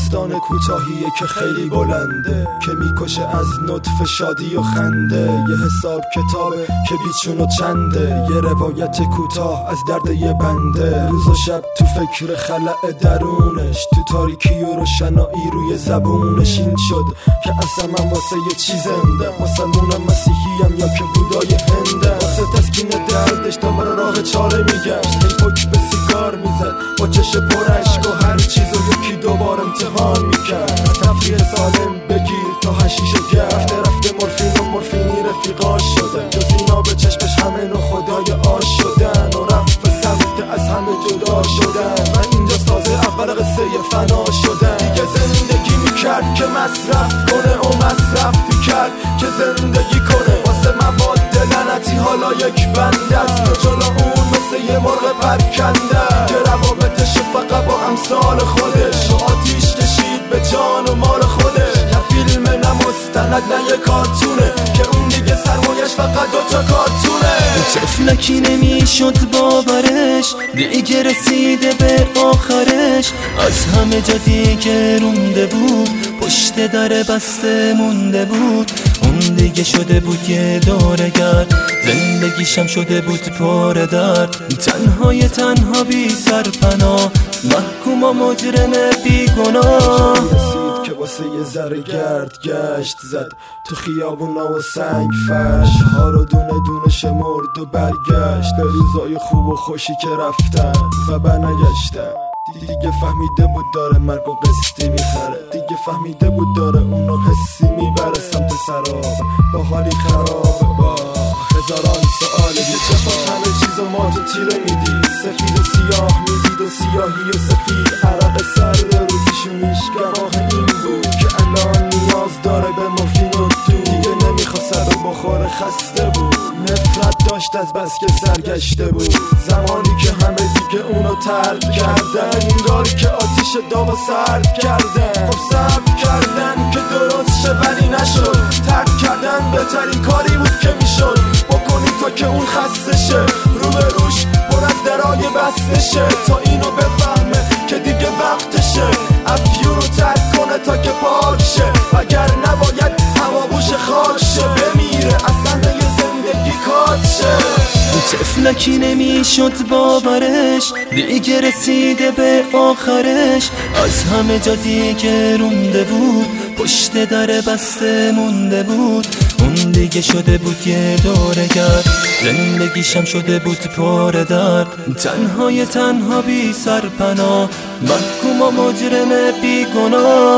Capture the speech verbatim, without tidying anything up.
داستان کوتاهیه که خیلی بلنده، که میکشه از نطفه شادی و خنده. یه حساب کتابه که بیچون و چنده، یه روایت کوتاه از درد یه بنده. روز و شب تو فکر خلأ درونش، تو تاریکی و روشنایی روی زبونش. این شد که اصلا من واسه یه چیز زنده، مسلمونم مسیحیم یا که بودای هنده. واسه تسکین دردش دوباره راه چاره میگشت، هی پک به سیگار میزد با چش پرشک و هر چیزو یکی دوبار امتحان میکرد. تفریح سالم بگیر تا حشیش و گرد، رفته رفته مورفین و مورفینی رفیقاش شدن. جز اینا به چشمش همه نو خدای آش شدن و رفت به سمت از همه جدا شدن. من اینجا تازه اول قصه فنا شدن. دیگه زندگی میکرد که مصرف کنه و مصرفی کرد که زندگی کنه. واسه مواد لعنتی حالا یک بنده است که جلو اون مثل یه مرغ پرکنده، که روابطش فقط با امثال خودش و آتیش کشید به جان و مال خودش. نه فیلم نه مستند نه یه کارتونه، که اون دیگه سرمایش فقط دوتا کارتونه. طفلکی نمیشد باورش، دیگه رسیده به آخرش. از همه جا دیگه رونده بود، پشت در بسته مونده بود. اون دیگه شده بود یه دورگرد، زندگیشم شده بود پر درد. تنهای تنها بی سرپناه، محکوم و مجرم بی گناه. رسید که واسه یه ذره گرد گشت زد تو خیابونا و سنگ فرش ها رو دونه دونه شمرد و برگشت به روزای خوب و خوشی که رفتن و برنگشتن. دیگه فهمیده بود داره مرگ و قسطی میخره، دیگه فهمیده بود داره اونو حسی میبره سمت سراب با حالی خرابه با هزاران سوال. یه چشماش همه چیزو ما تو تیره میدید، سفید و سیاه میدید و سیاهی و سفید. عرق سرد رو پیشونیش گواه این بود که الان نیاز داره به مورفین و دود. دیگه نمیخواست رو بخوره خسته بود، نفرت داشت از بس که سرگشته بود. زمانی که همه دیگه اونو ترک کردن، انگار که آتیش داغ سرد کردن. خب صبر کردن که درست شه ولی نشد، ترک کردن بهترین کاری بود که میشد بکنی تا که اون خسته شه. رو به روش پر از درای بسته شه تا اینو بفهمه که دیگه وقتشه. افیون رو ترک کنه تا که پاک شه، وگر نباید هوا خاک شه. بمیره اصلا یه زندگی کات شه. طفلکی نمیشد باورش، دیگه رسیده به آخرش. از همه جا دیگه رونده بود، پشت در بسته مونده بود. اون دیگه شده بود یه دورگرد، زندگیشم شده بود پر درد. تنهای تنها بی سرپناه، محکوم و مجرم بی گناه.